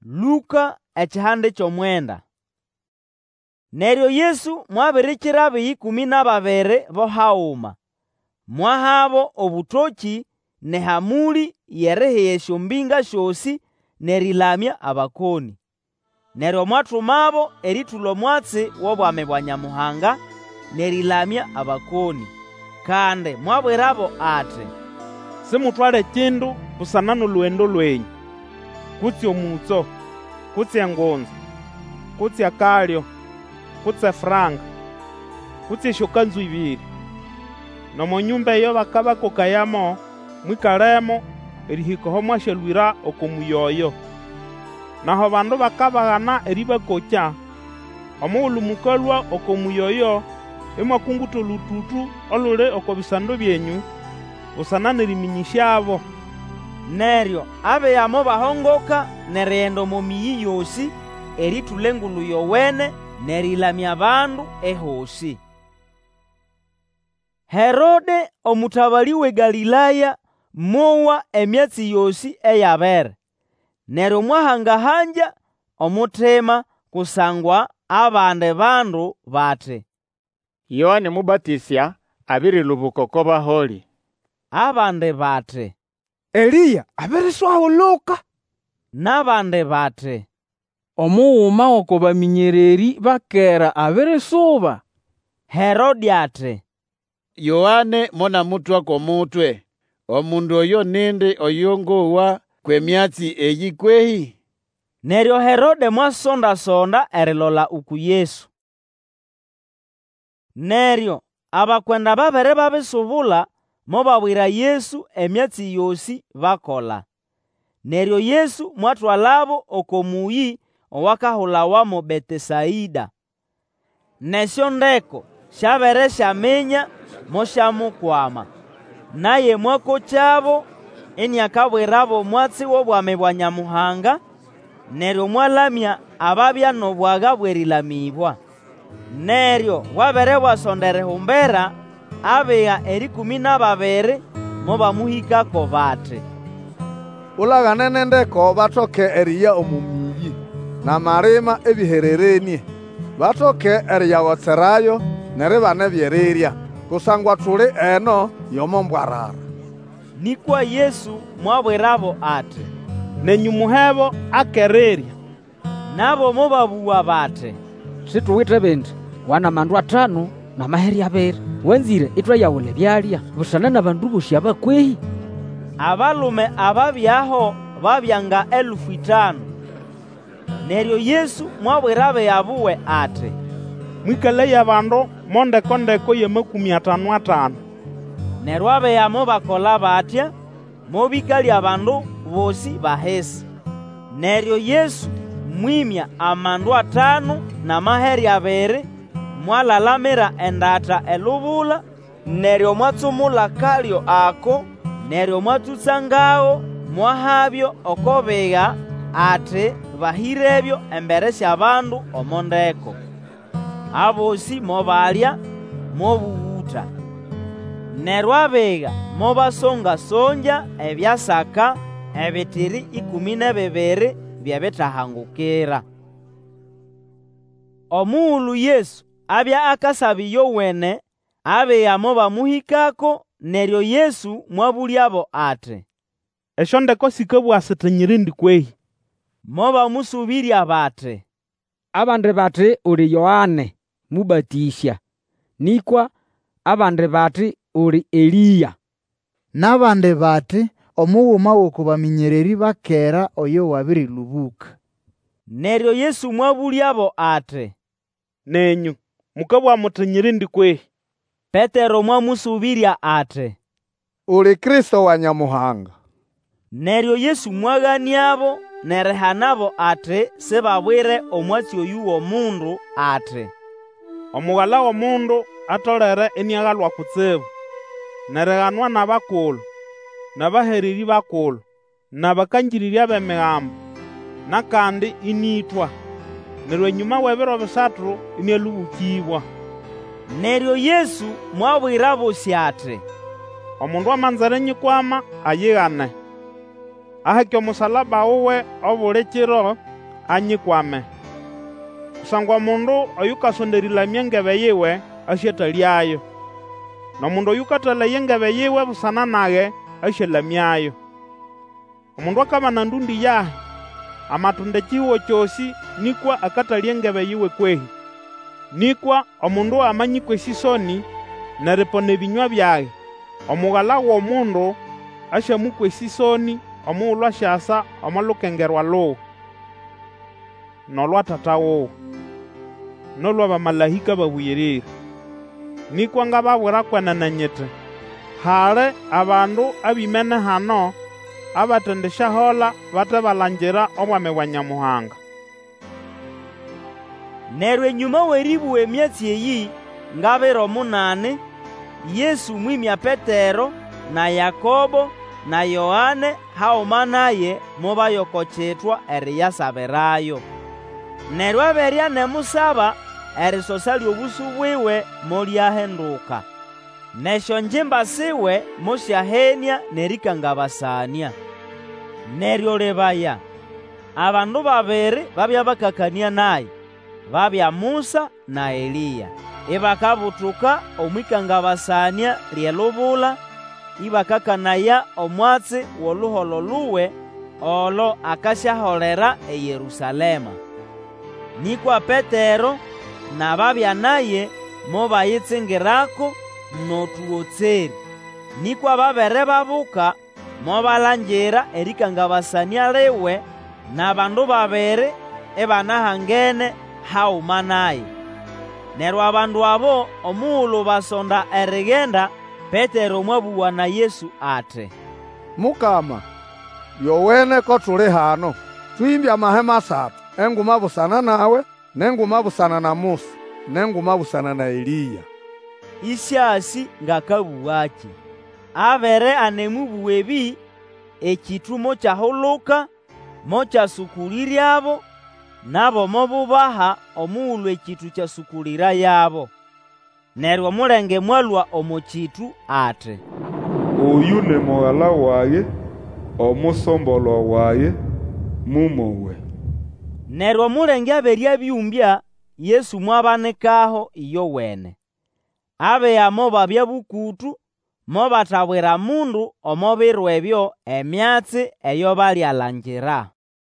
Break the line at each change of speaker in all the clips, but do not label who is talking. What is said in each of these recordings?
Luka ekihande ky'omwenda. Neryo Yesu mwabirikira abiyi 12 bohawuma, mwahabo obutoki nehamuli y'erihiya esyombinga syosi nerilamya abakoni. Neryo mwathumabo erithulha omwatsi w'obwami bwa Nyamuhanga nerilamya abakoni. Kandi mwabwirabo ati,
simutwale kindu busana n'olwendo lwenyu, kutsi omutso, kutsi engunza, kutsi akalyo, kutsi efranga, kutsi esyokanzu 2. Nomo nyumba eyo bakabakokayamo mwikalemo erihikaho mwasyalwira oko muyoyo. Naho bandu bakabaghana eribakokya, omughulhu mukalwa oko muyoyo imwakunguta olututu oluli oko bisando byenyu busana neriminyishyabo.
Neryo abeyamo bahongoka nerighenda omo miyi yosi erithulha engulhu yowene nerilamya abandu ehosi. Herode omutabali we Galilaya mowa emyatsi yosi eyabere, neryo mwahangahanja omutima kusangwa abandi bandu bati,
Yohane Mubatisya abirilhubuka oko baholi.
Abandi bati,
Eliya abiriswahulhuka.
Nabandi bati,
Omughuma oko baminyereri bakera abirisuba.
Herode ati,
Yohane monamutwa komutwe. Omundu oyo nindi oyo ngowa kwemyatsi eyi kwehi?
Neryo Herode mwasonda-sonda erilola uku Yesu. Neryo abakwenda babiri babisubula mobabwira Yesu emyatsi yosi bakola. Neryo Yesu mwathwalabo oko muyi owakahulawamo Betesaida. Nesyo ndeko syabere syaminya mosyamukwama. Naye mwakokyabo iniakabwirabo omwatsi w'obwami bwa Nyamuhanga, neryo mwalamya ababya n'obwaga bw'erilamibwa. Neryo bwabere bwasonda erihumbera, abiga 12 mobamuhikako bati,
Ulaghane nendeko bathoke eriya omu miyi, namalima ebihererenie, bathoke eriyawotserayo neribana ebyerirya, kusangwa thuli eno y'omo mbwarara.
Nikwa Yesu mwabwirabo ati,
Nenyu muhebo akererya.
Nabo mobabuwa bati,
Situwithe bindi, wana mandu 5 na maheri 2. Wanzire ithwayawula ebyalya busana n'abandu bosi abakwehi.
Abalume ababyaho babyanga 5,000. Neryo Yesu mwabwira abeyabuwe ati,
Mwikalaye abandu mondeko-ndeko ye 50.
Neryo abeyamo bakola batya, mobikalya abandu bosi bahesi. Neryo Yesu mwimya amandu 5 na maheri 2, mwalalamira endata elubula, neryo mwatsumula kalyo ako, neryo mwatutsangawo mwahabyo okobiga ati bahirebyo embere sy'abandu omondeko. Abosi mobalya mobuwuta. Neryo abiga mobasonga-songya ebyasaka ebitiri 12 byebithahangukira. Omughulhu Yesu abya akasaba iyowene, abiga mobamuhikako, neryo Yesu mwabulyabo ati,
Esyo ndeko sikabugha siti nyirindi kwehi?
Mobamusubirya bati,
Abandi bati uli Yohane Mubatisya, nikwa abandi bati uli Eliya,
Nabandi bati omughuma w'oku baminyereri bakera oyo wabirilhubuka.
Neryo Yesu mwabulyabo ati,
Nenyu mukabugha muthi nyirindi kwehi?
Petero mwamusubirya ati,
Uli Kristo wa Nyamuhanga.
Neryo Yesu mwaghaniabo nerihanabo ati sibabwire omwatsi oyu w'omundu ati,
Omughala w'omundu atolere iniaghalwa kutsibu, nerighanwa n'abakulhu, n'abahereri bakulhu, n'abakangirirya b'emigambo, nakandi inithwa, neryo enyuma w'ebiro 3 inialhubukibwa.
Neryo Yesu mwabwira bosi ati,
Omundu amanza erinyikwama ayighane, aheke omusalaba wuwe obuli kiro, anyikwame. Kusangwa mundu oyukasonderilamya engebe yiwe asyatalyayo, nomundu oyukatalaya engebe yiwe busana nage asyalamyayo. Omundu akabana ndundi yahi amatunda ekihuwo kyosi nikwa akatalya engebe yiwe kwehi. Nikwa omundu amanyikwa esisoni neripona ebinywa byage, omughala w'omundu asyamukwa esisoni omughulhu asyasa omulukengerwa luwe, nolwa tata wuwe, nolwa bamalahika babuyirire. Nikwa ngababwira kwenene nyiti, hali abandu abimene hano abatendisyahola bate balangira obwami bwa Nyamuhanga.
Neryo enyuma w'eribuwa emyatsi eyi ngabiro 8, Yesu mwimya Petero na Yakobo na Yohane hauma naye mubayokokyetwa eriyasabirayo. Neryo aberya nemusaba erisosa ly'obusu bwiwe mulyahenduka, nesyo njimba siwe musyahenia nerikangabasania. Neryo lebaya, abandu babiri babya bakakania naye, babya Musa na Eliya, ibakabutuka omwikangabasania lyelubula, ibakakanaya omwatsi w'oluholo luwe olo akasyaholera eYerusalema. Nikwa Petero na babya naye mobayitsingirako n'otuwotseri. Nikwa babere babuka mobalangira erikangabasania liwe n'abandu babiri ibanahangene hauma naye. Neryo abandu abo omughulhu basonda erigenda, Petero mwabuwa na Yesu ati,
Mukama, yowene ko tuli hano, twimbye amahema 3, enguma busana nawe, nenguma busana na Musa, nenguma busana na Eliya.
Isyasi ngakabuwaki. Abere anemubuwa ebi, ekitu mokyahuluka, mokyasukuliryabo, nabo mobubaha omughulhu ekitu kyasukulira yabo. Neryo omulenge mwalwa omu kitu ati,
Oyu ne mughala waye, omusombolwa waye, mumowe.
Neryo omulenge aberya byumbya, Yesu mwabanikaho iyowene. Abeya mobabya bukutu, mobatabwira mundu omubiro ebyo emyatsi eyo balyalangira.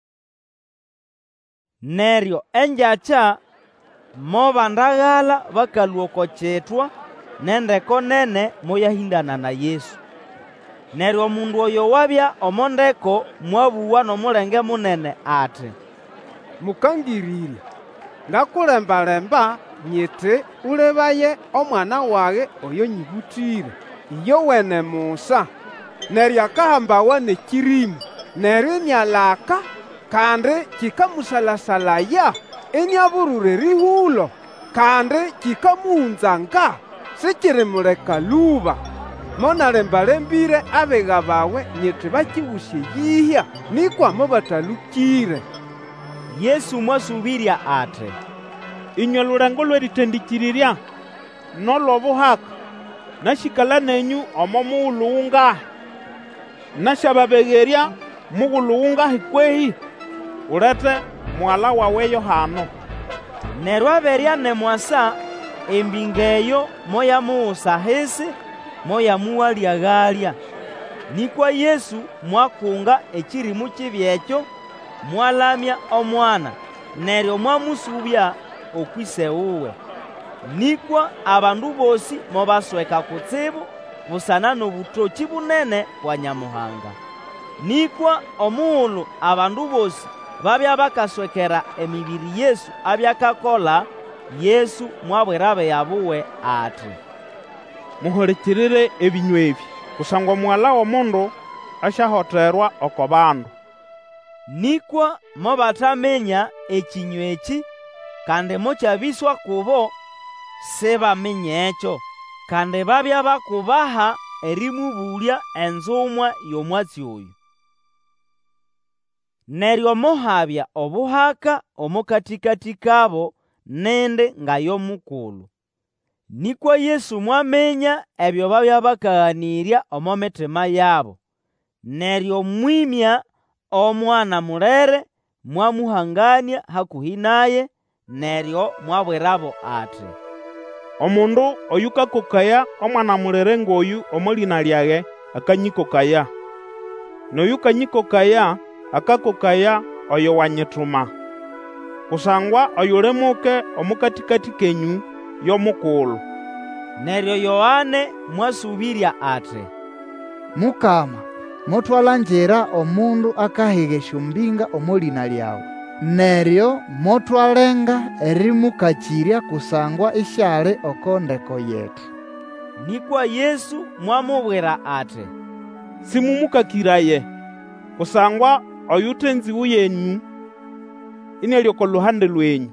Neryo enjakya mobandaghala bakalwa okokyetwa, nendeko nene moyahindana na Yesu. Neryo omundu oyo wabya omondeko mwabuwa n'omulenge munene ati,
Mukangirire, ngakulemba-lemba nyiti ulebaye omwana wage oyo nyibutire, iyowene Musa, neryo akahambawa nekirimu, neryo inialaka kandi kikamusalasalaya iniaburura erihulo, kandi kikamuhunzanga sikirimuleka luba. Monalemba-lembire abega bawe nyiti bakibusye yihya, nikwa mobatalukire.
Yesu mwasubirya ati,
Inywe lulengo lw'eritendikirirya n'olw'obuhaka nashikala nenyu omo mughulhu wungahi, nasyababegerya mughulhu wungahi kwehi? Ulete mughala wawe Yohano.
Neryo aberya nemwasa, embinga eyo moyamuwusa hisi, moyamuwalyagalya. Nikwa Yesu mwakunga ekirimu kibi ekyo, mwalamya omwana, neryo mwamusubya okwise wuwe. Nikwa abandu bosi mobasweka kutsibu busana n'obutoki bunene bwa Nyamuhanga. Nikwa omughulhu abandu bosi babya bakaswekera emibiri Yesu abyakakola, Yesu mwabwira abeya buwe ati,
Muhulikirire ebinywa ebi, kusangwa Omughala w'Omundu asyahoterwa oko bandu.
Nikwa mobatamenya ekinywa eki, kandi mokyabiswa kubo sibaminya ekyo, kandi babya bakubaha erimubulya enzumwa y'omwatsi oyu. Neryo mohabya obuhaka omukatikati kabo nindi nga y'omukulhu. Nikwa Yesu mwamenya ebyo babya bakaghanirya omo mitima yabo, neryo mwimya omwana mulere mwamuhangania hakuhi naye, neryo mwabwirabo ati,
omundu oyukakokaya omwana mulere ngoyu omo lina lyage akanyikokaya, noyu kanyikokaya akakokaya oyo wanyituma. Kusangwa oyulemuke omukatikati kenyu y'omukulu.
Neryo Yohane mwasubirya ati,
Mukama, motwala njira omundu akahiga esyombinga omo lina lyawe, neryo motwalenga erimukakirya kusangwa isyali oko ndeko yetu.
Nikwa Yesu mwamubwira ati,
Simumukakiraye, kusangwa oyutenziwu yenyu inali oko luhande lwenyu.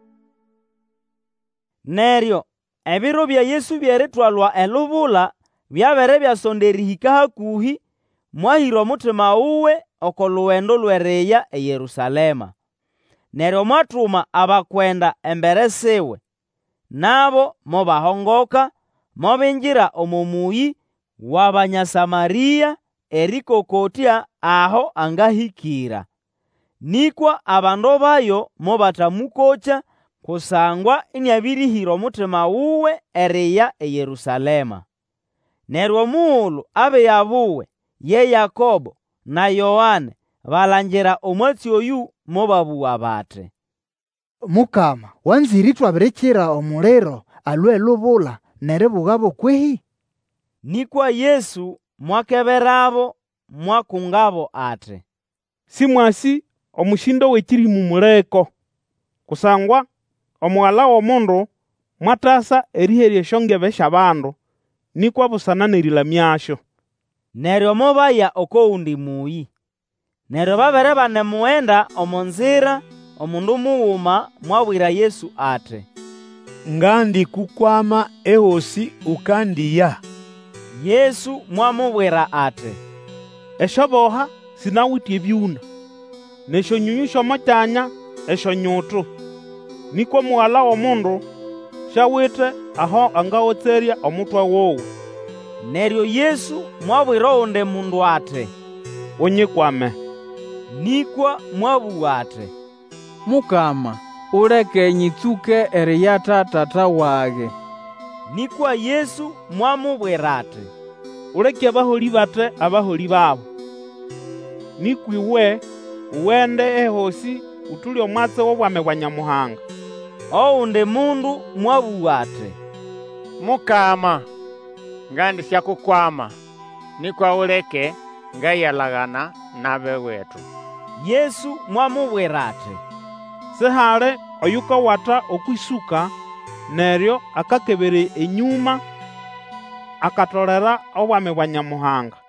Neryo ebiro bya Yesu byeritwalwa elubula byabere byasonderihika hakuhi, mwahira omutima uwe oko luwendo lw'eriya eYerusalema. Neryo mwatuma abakwenda embere siwe, nabo mobahongoka mobinjira omu muyi w'Abanyasamariya erikokotya aho angahikira. Nikwa abandu bayo mobatamukokya kusangwa iniabirihira omutima uwe eriya eYerusalema. Neryo omughulu abeya buwe ye Yakobo na Yohane balangira omwatsi oyu mobabugha bati,
Mukama, wanzire twabirikira omuliro alwe elubula neribugabo kwehi?
Nikwa Yesu mwakeberabo mwakungabo ati,
Simwasi omushindo w'ekirimu muleko, kusangwa omughala w'omundu mwatasa eriherya esyongebe sy'abandu, nikwa busana n'erilamyasyo.
Neryo mobaya okoundi muyi. Neryo babere banemughenda omu nzira, omundu mughuma mwabwira Yesu ati,
Ngandi kukwama ehosi ukandiya.
Yesu mwamubwira ati,
Esyoboha sinawithe ebyuna, n'esyonyunyu sy'omo kyanya esyonyutu, nikwa omughala w'omundu syawithe aho angawotserya omutwe wowu.
Neryo Yesu mwabwira oundi mundu ati,
Unyikwame.
Nikwa mwabugha ati,
Mukama, uleke nyitsuke eriyatha tata wage.
Nikwa Yesu mwamubwira ati,
Uleke abaholi bate abaholi babo. Nikwa iwe uwende ehosi utulye omwatsi w'obwami bwa Nyamuhanga.
Oundi mundu mwabugha ati,
Mukama, ngandi syakukwama, nikwa uleke ngayalagana nabe wetu.
Yesu mwamubwira ati,
Sihali oyukawatha okwisuka, neryo akakebera enyuma akatolera obwami bwa Nyamuhanga.